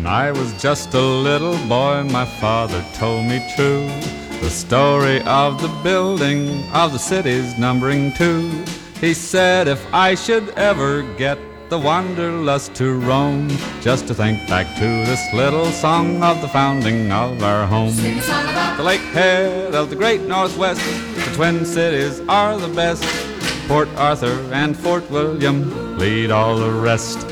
When I was just a little boy, my father told me true the story of the building of the city's numbering two. He said if I should ever get the wanderlust to roam, just to think back to this little song of the founding of our home. Sing a song about the lakehead of the great Northwest, the Twin Cities are the best. Port Arthur and Fort William lead all the rest.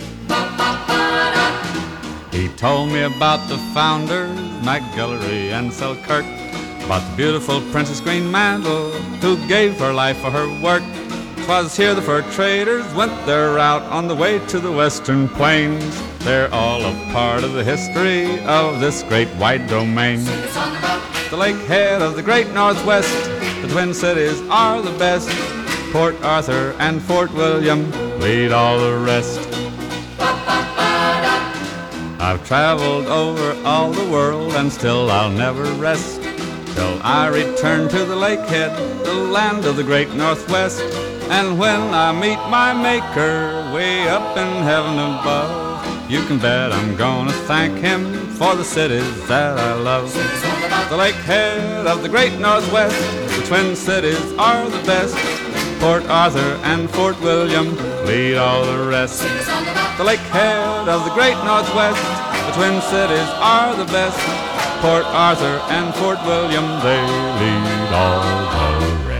He told me about the founders, McGillivray and Selkirk, about the beautiful Princess Greenmantle, who gave her life for her work. 'Twas here the fur traders went their route on the way to the western plains. They're all a part of the history of this great wide domain. Sing a song about the lakehead of the great Northwest, the Twin Cities are the best. Port Arthur and Fort William lead all the rest. I've traveled over all the world and still I'll never rest till I return to the lakehead, the land of the great Northwest. And when I meet my maker way up in heaven above, you can bet I'm gonna thank him for the cities that I love. Sing a song about The lakehead of the great Northwest, the Twin Cities are the best. Port Arthur and Fort William lead all the rest. Sing a song about The lakehead of the great Northwest, the Twin Cities are the best. Port Arthur and Fort William, they lead all the rest.